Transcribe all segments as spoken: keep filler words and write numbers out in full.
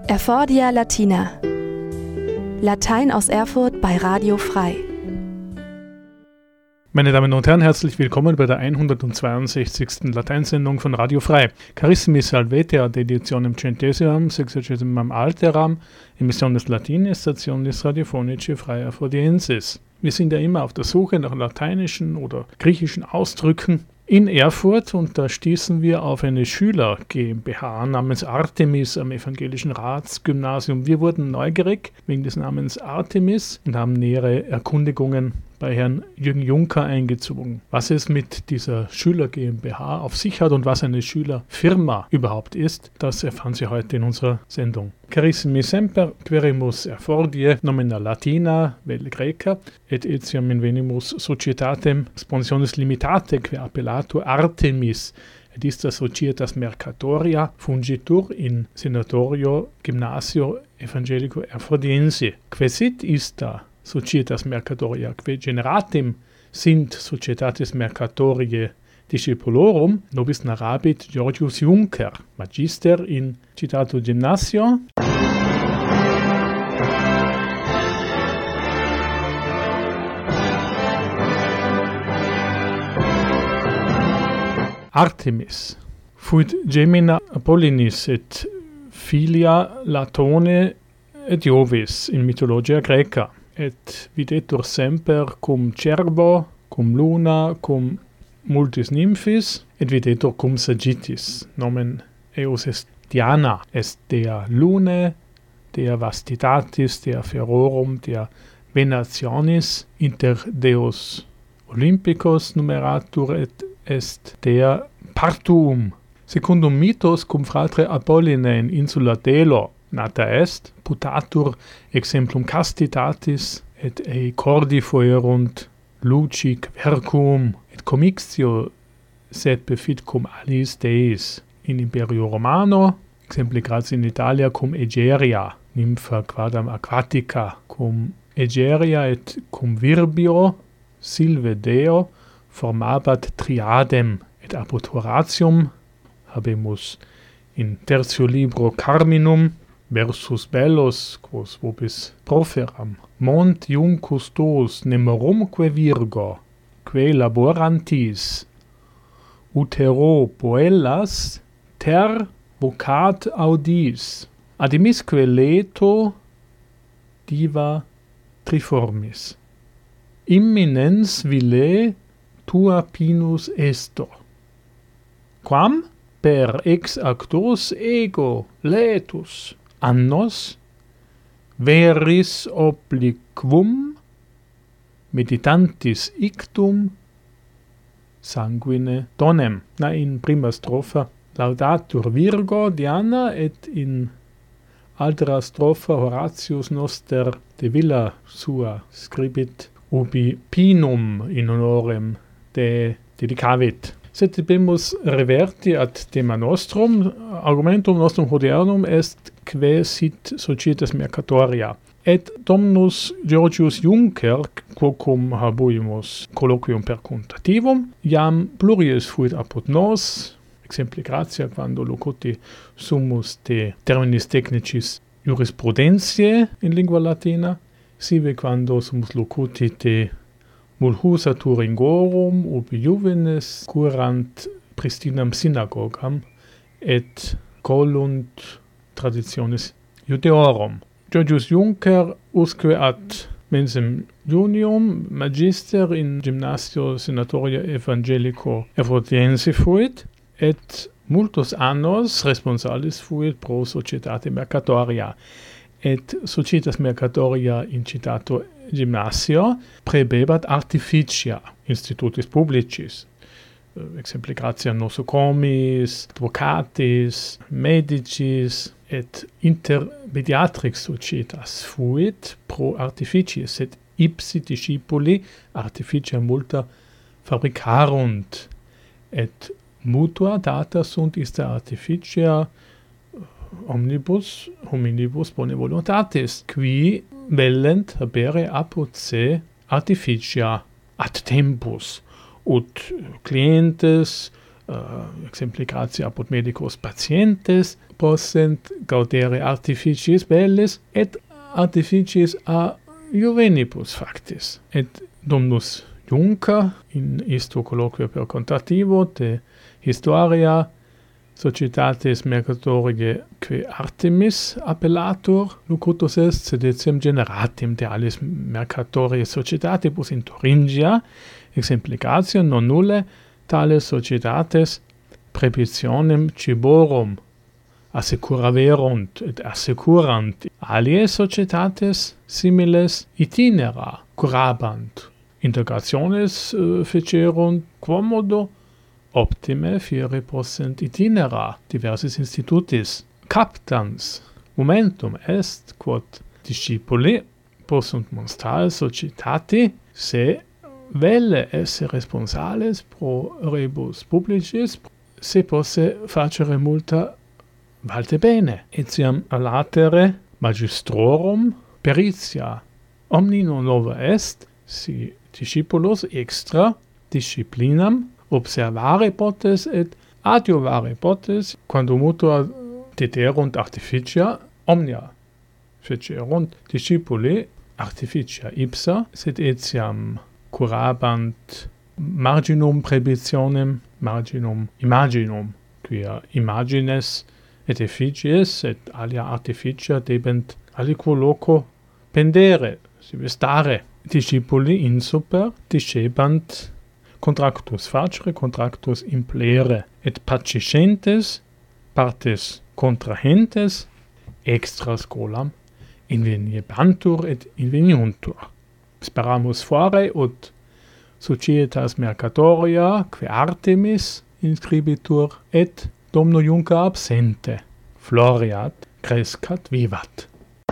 Erfordia Latina. Latein aus Erfurt bei Radio Frei. Meine Damen und Herren, herzlich willkommen bei der hundertzweiundsechzigsten Lateinsendung von Radio Frei. Carissimi salvete ad editionem centesiam, sexagesimam alteram, emissiones Latinis, stationis radiofonici Frei Erfordiensis. Wir sind ja immer auf der Suche nach lateinischen oder griechischen Ausdrücken in Erfurt und da stießen wir auf eine Schüler GmbH namens Artemis am Evangelischen Ratsgymnasium. Wir wurden neugierig wegen des Namens Artemis und haben nähere Erkundigungen bei Herrn Jürgen Juncker eingezogen, was es mit dieser Schüler GmbH auf sich hat und was eine Schülerfirma überhaupt ist, das erfahren Sie heute in unserer Sendung. Carissimi semper, querimus erfordie, nomina latina, vel greca, et etiam invenimus societatem sponsionis limitate, que appellatur Artemis, et ista societas mercatoria, fungitur in senatorio gymnasio evangelico erfordiense. Quesit ista Societas mercatoria, que generatim sint societatis mercatoriae discipulorum, nobis narrabit Georgius Juncker, magister in citato gymnasio. Artemis fuit gemina Apollinis et filia Latone et Iovis in mythologia Graeca. Et videtur semper cum cervo, cum luna, cum multis nymphis, et videtur cum sagittis. Nomen eos est Diana, est dea lune, dea vastitatis, dea ferorum, dea venationis, inter deos olympicos numeratur, et est dea partuum. Secundum mythos cum fratre Apolline in insula Delo, nata est, putatur exemplum castitatis, et ei cordi foerunt lucic vercum, et commixtio sepe fit cum aliis deis. In Imperio Romano, exempli gratia in Italia cum Egeria, nympha quadam aquatica, cum Egeria et cum Virbio, silve Deo, formabat triadem, et apud Horatium, habemus in tertio libro Carminum, versus bellos quos vobis proferam. Mont iuncus tos nemerumque virgo, que laborantis, utero poellas, ter vocat audis, adimisque leto diva triformis. Imminens vile tua pinus esto. Quam per ex actos ego letus annos veris obliquum meditantis ictum sanguine donem. Na, in prima stropha laudatur Virgo Diana, et in altera stropha Horatius noster de villa sua scribit ubi pinum in honorem de dedicavit. Sed bimus reverti ad thema nostrum. Argumentum nostrum hodernum est que sit societas mercatoria. Et Dominus Georgius Juncker, quocum habuimus colloquium percuntativum, iam pluries fuit apud nos, exempli gratia quando locuti sumus de terminis technicis jurisprudentiae in lingua latina, sive quando sumus locuti de mulhusa Thuringorum, ubi juvenes curant pristinam synagogam, et colunt traditionis Judeorum. Georgius Juncker usque ad mensem junium magister in gymnasio senatoria evangelico erfordiense fuit, et multos annos responsalis fuit pro societate mercatoria. Et societas mercatoria in citato gymnasio praebebat artificia institutis publicis, exempli gratia nosocomis, advocatis, medicis, et inter mediatrix societas fuit pro artificiis, et ipsi discipuli artificia multa fabricarunt, et mutua data sunt ista artificia omnibus hominibus bone voluntatis, qui vellent habere apud se artificia ad tempus, ut clientes, uh, exempli gratia apud medicos patientes, possent gaudere artificiis bellis et artificiis a juvenibus factis. Et Dominus Juncker in isto colloquio per contativo de historia societatis mercatorige que Artemis appellatur locutus est sed etiam generatim de alis mercatorie societatibus in Thuringia exemplicatio non nulle tales societates praebitionem ciborum assecuraverunt et assecurant aliae societates similes itinera curabant integrationes uh, fecerunt quomodo optime fiere possent itinera diversis institutis captans momentum est quod discipuli possunt monstrare societati se velle esse responsales pro rebus publicis se posse facere multa valte bene etiam a latere magistrorum peritia omni non nova est si discipulos extra disciplinam observare potes et adiuvare potes quando mutua dederunt artificia omnia fecerunt discipuli artificia ipsa sed etiam curabant marginum praebitionem marginum imaginum quia imagines et efficies et alia artificia debent aliquo loco pendere sive stare discipuli insuper discebant contractus facere contractus implere et paciscentes partes contrahentes extra scolam inveniebantur et inveniuntur. Speramus fore ut societas mercatoria que Artemis inscribitur et Domino Juncker absente floriat crescat vivat.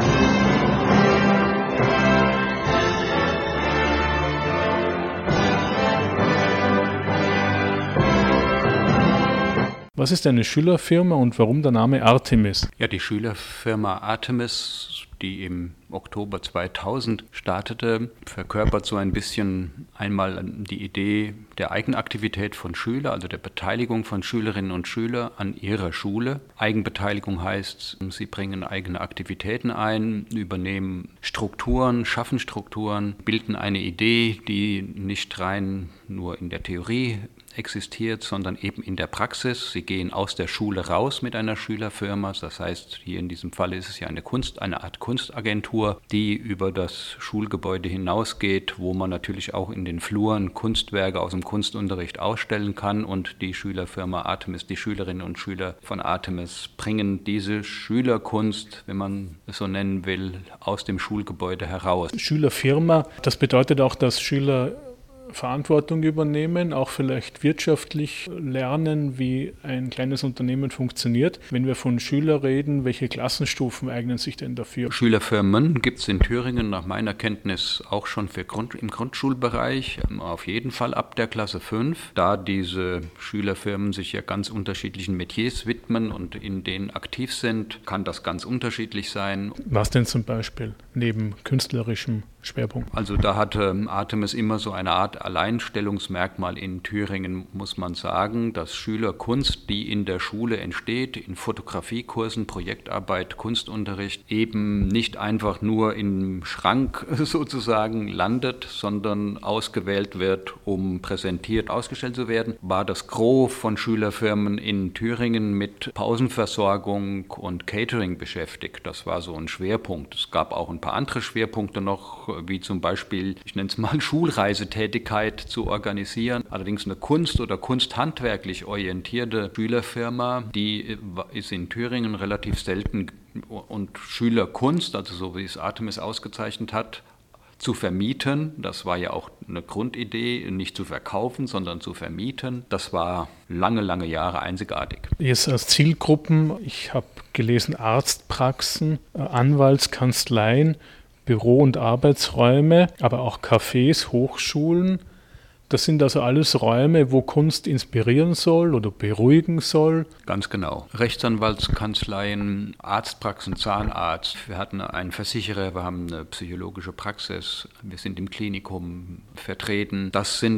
Was ist eine Schülerfirma und warum der Name Artemis? Ja, die Schülerfirma Artemis, die im Oktober zweitausend startete, verkörpert so ein bisschen einmal die Idee der Eigenaktivität von Schülern, also der Beteiligung von Schülerinnen und Schülern an ihrer Schule. Eigenbeteiligung heißt, sie bringen eigene Aktivitäten ein, übernehmen Strukturen, schaffen Strukturen, bilden eine Idee, die nicht rein nur in der Theorie existiert, sondern eben in der Praxis. Sie gehen aus der Schule raus mit einer Schülerfirma. Das heißt, hier in diesem Fall ist es ja eine Kunst, eine Art Kunstagentur, die über das Schulgebäude hinausgeht, wo man natürlich auch in den Fluren Kunstwerke aus dem Kunstunterricht ausstellen kann. Und die Schülerfirma Artemis, die Schülerinnen und Schüler von Artemis bringen diese Schülerkunst, wenn man es so nennen will, aus dem Schulgebäude heraus. Schülerfirma, das bedeutet auch, dass Schüler Verantwortung übernehmen, auch vielleicht wirtschaftlich lernen, wie ein kleines Unternehmen funktioniert. Wenn wir von Schülern reden, welche Klassenstufen eignen sich denn dafür? Schülerfirmen gibt es in Thüringen nach meiner Kenntnis auch schon für Grund, im Grundschulbereich, auf jeden Fall ab der Klasse fünf, da diese Schülerfirmen sich ja ganz unterschiedlichen Metiers widmen und in denen aktiv sind, kann das ganz unterschiedlich sein. Was denn zum Beispiel neben künstlerischem Schwerpunkt? Also da hatte Artemis immer so eine Art Alleinstellungsmerkmal in Thüringen, muss man sagen, dass Schülerkunst, die in der Schule entsteht, in Fotografiekursen, Projektarbeit, Kunstunterricht, eben nicht einfach nur im Schrank sozusagen landet, sondern ausgewählt wird, um präsentiert, ausgestellt zu werden, war das Gros von Schülerfirmen in Thüringen mit Pausenversorgung und Catering beschäftigt. Das war so ein Schwerpunkt. Es gab auch ein paar andere Schwerpunkte noch, wie zum Beispiel, ich nenne es mal Schulreisetätigkeit zu organisieren. Allerdings eine kunst- oder kunsthandwerklich orientierte Schülerfirma, die ist in Thüringen relativ selten, und Schülerkunst, also so wie es Artemis ausgezeichnet hat, zu vermieten, das war ja auch eine Grundidee, nicht zu verkaufen, sondern zu vermieten. Das war lange, lange Jahre einzigartig. Jetzt als Zielgruppen, ich habe gelesen Arztpraxen, Anwaltskanzleien, Büro- und Arbeitsräume, aber auch Cafés, Hochschulen. Das sind also alles Räume, wo Kunst inspirieren soll oder beruhigen soll. Ganz genau. Rechtsanwaltskanzleien, Arztpraxen, Zahnarzt. Wir hatten einen Versicherer, wir haben eine psychologische Praxis, wir sind im Klinikum vertreten. Das sind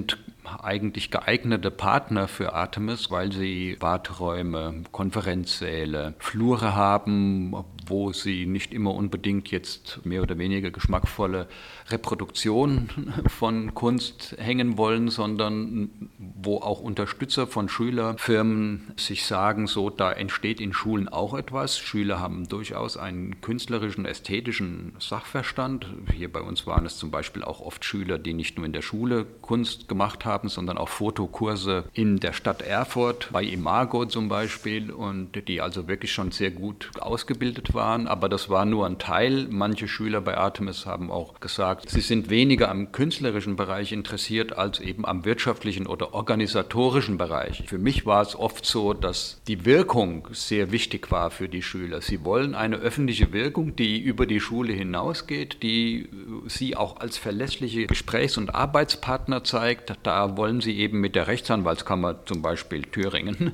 eigentlich geeignete Partner für Artemis, weil sie Warteräume, Konferenzsäle, Flure haben, wo sie nicht immer unbedingt jetzt mehr oder weniger geschmackvolle Reproduktionen von Kunst hängen wollen, sondern wo auch Unterstützer von Schülerfirmen sich sagen, so, da entsteht in Schulen auch etwas. Schüler haben durchaus einen künstlerischen, ästhetischen Sachverstand. Hier bei uns waren es zum Beispiel auch oft Schüler, die nicht nur in der Schule Kunst gemacht haben, sondern auch Fotokurse in der Stadt Erfurt, bei Imago zum Beispiel, und die also wirklich schon sehr gut ausgebildet waren. Aber das war nur ein Teil. Manche Schüler bei Artemis haben auch gesagt, sie sind weniger am künstlerischen Bereich interessiert als eben am wirtschaftlichen oder organisatorischen Bereich. Für mich war es oft so, dass die Wirkung sehr wichtig war für die Schüler. Sie wollen eine öffentliche Wirkung, die über die Schule hinausgeht, die sie auch als verlässliche Gesprächs- und Arbeitspartner zeigt. Da wollen sie eben mit der Rechtsanwaltskammer zum Beispiel Thüringen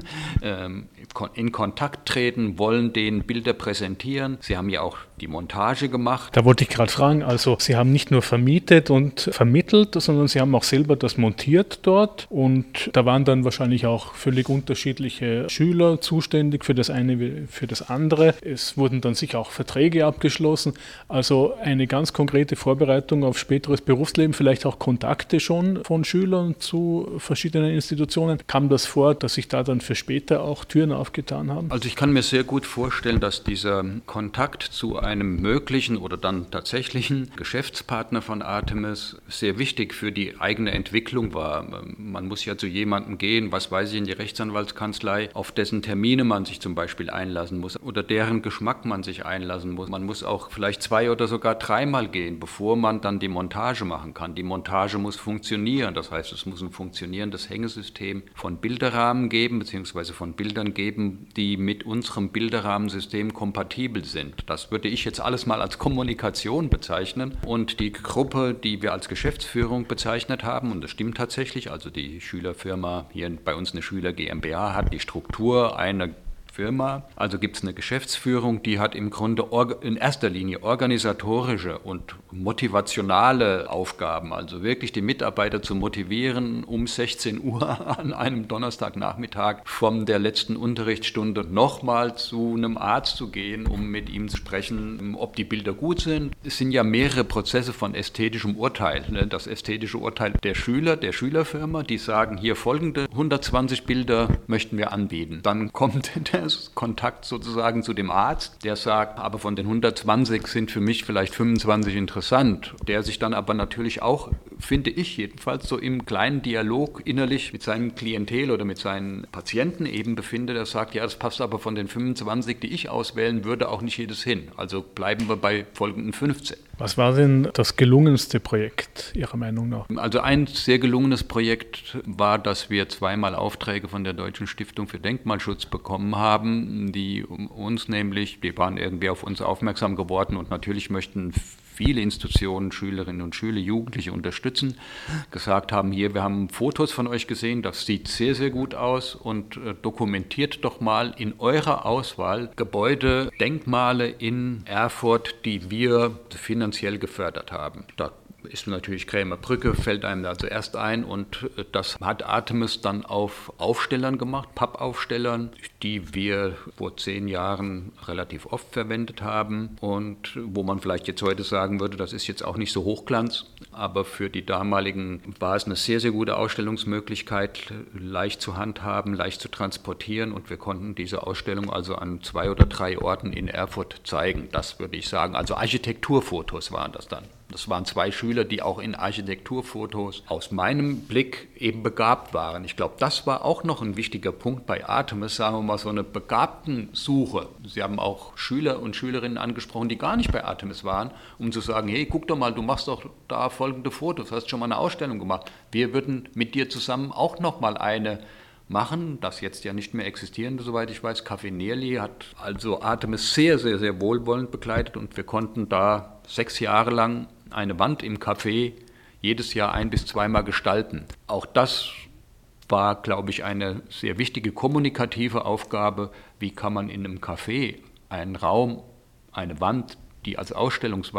in Kontakt treten, wollen denen Bilder präsentieren. Sie haben ja auch die Montage gemacht. Da wollte ich gerade fragen, also Sie haben nicht nur vermietet und vermittelt, sondern Sie haben auch selber das montiert dort, und da waren dann wahrscheinlich auch völlig unterschiedliche Schüler zuständig für das eine wie für das andere. Es wurden dann sicher auch Verträge abgeschlossen, also eine ganz konkrete Vorbereitung auf späteres Berufsleben, vielleicht auch Kontakte schon von Schülern zu verschiedenen Institutionen. Kam das vor, dass sich da dann für später auch Türen aufgetan haben? Also ich kann mir sehr gut vorstellen, dass dieser Kontakt zu einem möglichen oder dann tatsächlichen Geschäftspartner von Artemis sehr wichtig für die eigene Entwicklung war. Man muss ja zu jemandem gehen, was weiß ich, in die Rechtsanwaltskanzlei, auf dessen Termine man sich zum Beispiel einlassen muss oder deren Geschmack man sich einlassen muss. Man muss auch vielleicht zwei oder sogar dreimal gehen, bevor man dann die Montage machen kann. Die Montage muss funktionieren, das heißt, es muss ein funktionierendes Hängesystem von Bilderrahmen geben, beziehungsweise von Bildern geben, die mit unserem Bilderrahmensystem kompatibel sind. Das würde ich jetzt alles mal als Kommunikation bezeichnen, und die Gruppe, die wir als Geschäftsführung bezeichnet haben, und das stimmt tatsächlich, also die Schülerfirma, hier bei uns eine Schüler GmbH, hat die Struktur einer Firma, also gibt es eine Geschäftsführung, die hat im Grunde in erster Linie organisatorische und motivationale Aufgaben, also wirklich die Mitarbeiter zu motivieren, um sechzehn Uhr an einem Donnerstagnachmittag von der letzten Unterrichtsstunde nochmal zu einem Arzt zu gehen, um mit ihm zu sprechen, ob die Bilder gut sind. Es sind ja mehrere Prozesse von ästhetischem Urteil. Das ästhetische Urteil der Schüler, der Schülerfirma, die sagen, hier folgende hundertzwanzig Bilder möchten wir anbieten. Dann kommt der Kontakt sozusagen zu dem Arzt, der sagt, aber von den hundertzwanzig sind für mich vielleicht fünfundzwanzig interessant, der sich dann aber natürlich auch, finde ich jedenfalls, so im kleinen Dialog innerlich mit seinem Klientel oder mit seinen Patienten eben befindet, der sagt, ja, das passt aber von den fünfundzwanzig, die ich auswählen würde, auch nicht jedes hin. Also bleiben wir bei folgenden fünfzehn. Was war denn das gelungenste Projekt Ihrer Meinung nach? Also ein sehr gelungenes Projekt war, dass wir zweimal Aufträge von der Deutschen Stiftung für Denkmalschutz bekommen haben, die uns nämlich, die waren irgendwie auf uns aufmerksam geworden, und natürlich möchten viele Institutionen, Schülerinnen und Schüler, Jugendliche unterstützen, gesagt haben, hier, wir haben Fotos von euch gesehen, das sieht sehr, sehr gut aus, und äh, dokumentiert doch mal in eurer Auswahl Gebäude, Denkmale in Erfurt, die wir finanziell gefördert haben. Da ist natürlich Krämer Brücke, fällt einem da zuerst ein, und das hat Artemis dann auf Aufstellern gemacht, Pappaufstellern, die wir vor zehn Jahren relativ oft verwendet haben und wo man vielleicht jetzt heute sagen würde, das ist jetzt auch nicht so Hochglanz, aber für die damaligen war es eine sehr, sehr gute Ausstellungsmöglichkeit, leicht zu handhaben, leicht zu transportieren, und wir konnten diese Ausstellung also an zwei oder drei Orten in Erfurt zeigen. Das würde ich sagen, also Architekturfotos waren das dann. Das waren zwei Schüler, die auch in Architekturfotos aus meinem Blick eben begabt waren. Ich glaube, das war auch noch ein wichtiger Punkt bei Artemis, sagen wir mal, so eine Begabtensuche. Sie haben auch Schüler und Schülerinnen angesprochen, die gar nicht bei Artemis waren, um zu sagen, hey, guck doch mal, du machst doch da folgende Fotos, hast schon mal eine Ausstellung gemacht. Wir würden mit dir zusammen auch noch mal eine machen, das jetzt ja nicht mehr existierende, soweit ich weiß. Café Nerli hat also Artemis sehr, sehr, sehr wohlwollend begleitet, und wir konnten da sechs Jahre lang eine Wand im Café jedes Jahr ein- bis zweimal gestalten. Auch das war, glaube ich, eine sehr wichtige kommunikative Aufgabe. Wie kann man in einem Café einen Raum, eine Wand, die als Ausstellungswand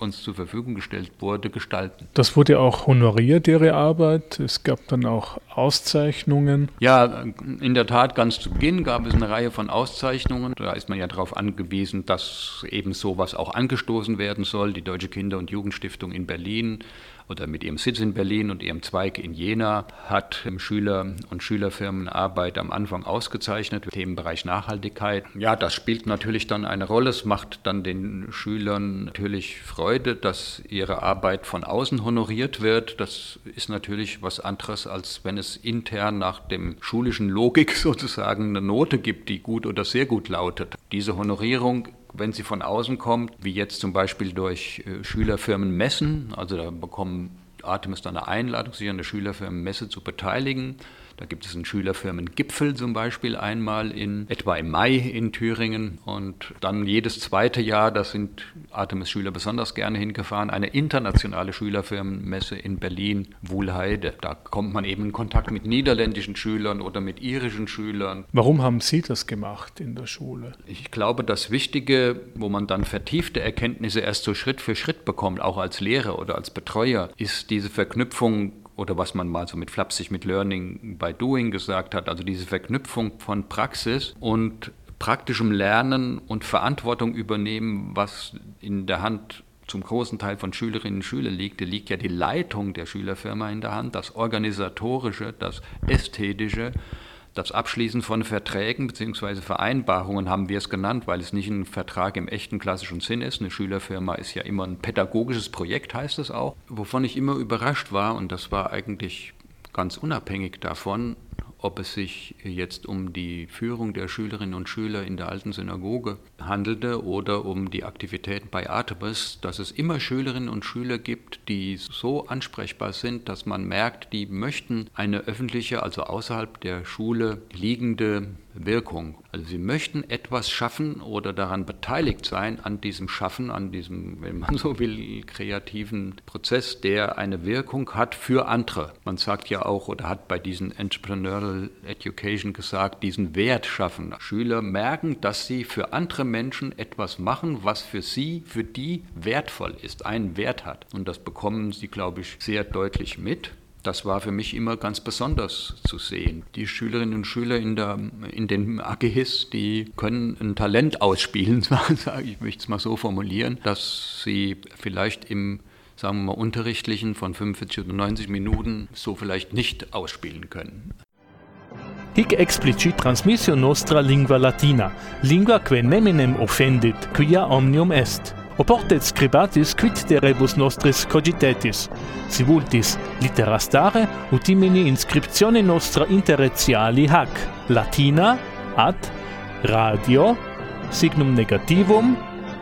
uns zur Verfügung gestellt wurde, gestalten. Das wurde auch honoriert, Ihre Arbeit. Es gab dann auch Auszeichnungen. Ja, in der Tat, ganz zu Beginn gab es eine Reihe von Auszeichnungen. Da ist man ja darauf angewiesen, dass eben sowas auch angestoßen werden soll. Die Deutsche Kinder- und Jugendstiftung in Berlin oder mit ihrem Sitz in Berlin und ihrem Zweig in Jena hat Schüler- und Schülerfirmenarbeit am Anfang ausgezeichnet im Themenbereich Nachhaltigkeit. Ja, das spielt natürlich dann eine Rolle. Es macht dann den Schülern natürlich Freude, dass ihre Arbeit von außen honoriert wird. Das ist natürlich was anderes, als wenn es intern nach dem schulischen Logik sozusagen eine Note gibt, die gut oder sehr gut lautet. Diese Honorierung, wenn sie von außen kommt, wie jetzt zum Beispiel durch äh, Schülerfirmenmessen, also da bekommen Artemis dann eine Einladung, sich an der Schülerfirmenmesse zu beteiligen. Da gibt es einen Schülerfirmengipfel zum Beispiel einmal in etwa im Mai in Thüringen und dann jedes zweite Jahr, da sind Artemis-Schüler besonders gerne hingefahren, eine internationale Schülerfirmenmesse in Berlin, Wuhlheide. Da kommt man eben in Kontakt mit niederländischen Schülern oder mit irischen Schülern. Warum haben Sie das gemacht in der Schule? Ich glaube, das Wichtige, wo man dann vertiefte Erkenntnisse erst so Schritt für Schritt bekommt, auch als Lehrer oder als Betreuer, ist diese Verknüpfung oder was man mal so mit flapsig mit Learning by Doing gesagt hat, also diese Verknüpfung von Praxis und praktischem Lernen und Verantwortung übernehmen, was in der Hand zum großen Teil von Schülerinnen und Schülern liegt. Da liegt ja die Leitung der Schülerfirma in der Hand, das Organisatorische, das Ästhetische, das Abschließen von Verträgen bzw. Vereinbarungen haben wir es genannt, weil es nicht ein Vertrag im echten klassischen Sinn ist. Eine Schülerfirma ist ja immer ein pädagogisches Projekt, heißt es auch. Wovon ich immer überrascht war, und das war eigentlich ganz unabhängig davon, ob es sich jetzt um die Führung der Schülerinnen und Schüler in der alten Synagoge handelte oder um die Aktivitäten bei Artemis, dass es immer Schülerinnen und Schüler gibt, die so ansprechbar sind, dass man merkt, die möchten eine öffentliche, also außerhalb der Schule liegende Wirkung. Also sie möchten etwas schaffen oder daran beteiligt sein an diesem Schaffen, an diesem, wenn man so will, kreativen Prozess, der eine Wirkung hat für andere. Man sagt ja auch oder hat bei diesen Entrepreneurial Education gesagt, diesen Wert schaffen. Schüler merken, dass sie für andere Menschen etwas machen, was für sie, für die wertvoll ist, einen Wert hat. Und das bekommen sie, glaube ich, sehr deutlich mit. Das war für mich immer ganz besonders zu sehen. Die Schülerinnen und Schüler in, der, in den A Gs, die können ein Talent ausspielen, ich möchte es mal so formulieren, dass sie vielleicht im, sagen wir mal, unterrichtlichen von fünfundvierzig oder neunzig Minuten so vielleicht nicht ausspielen können. Hic explicit transmissio nostra lingua latina, lingua que neminem offendit, quia omnium est. Oportet scribatis quid de rebus nostris cogitetis, si vultis littera stare utimini inscriptione nostra interretiali hac, latina ad radio signum negativum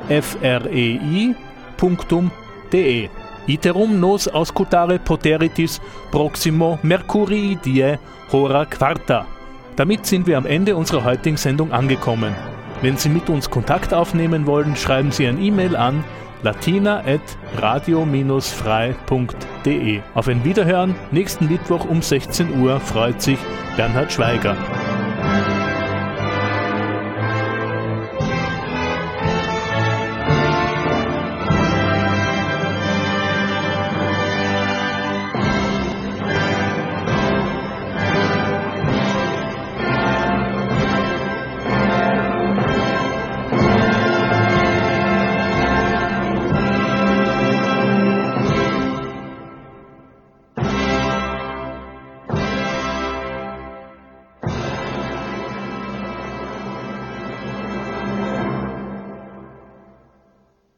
frei punctum de. Iterum nos auscultare poteritis proximo Mercurii die hora quarta. Damit sind wir am Ende unserer heutigen Sendung angekommen. Wenn Sie mit uns Kontakt aufnehmen wollen, schreiben Sie ein E-Mail an latina at radio dash frei punkt de. Auf ein Wiederhören nächsten Mittwoch um sechzehn Uhr freut sich Bernhard Schweiger.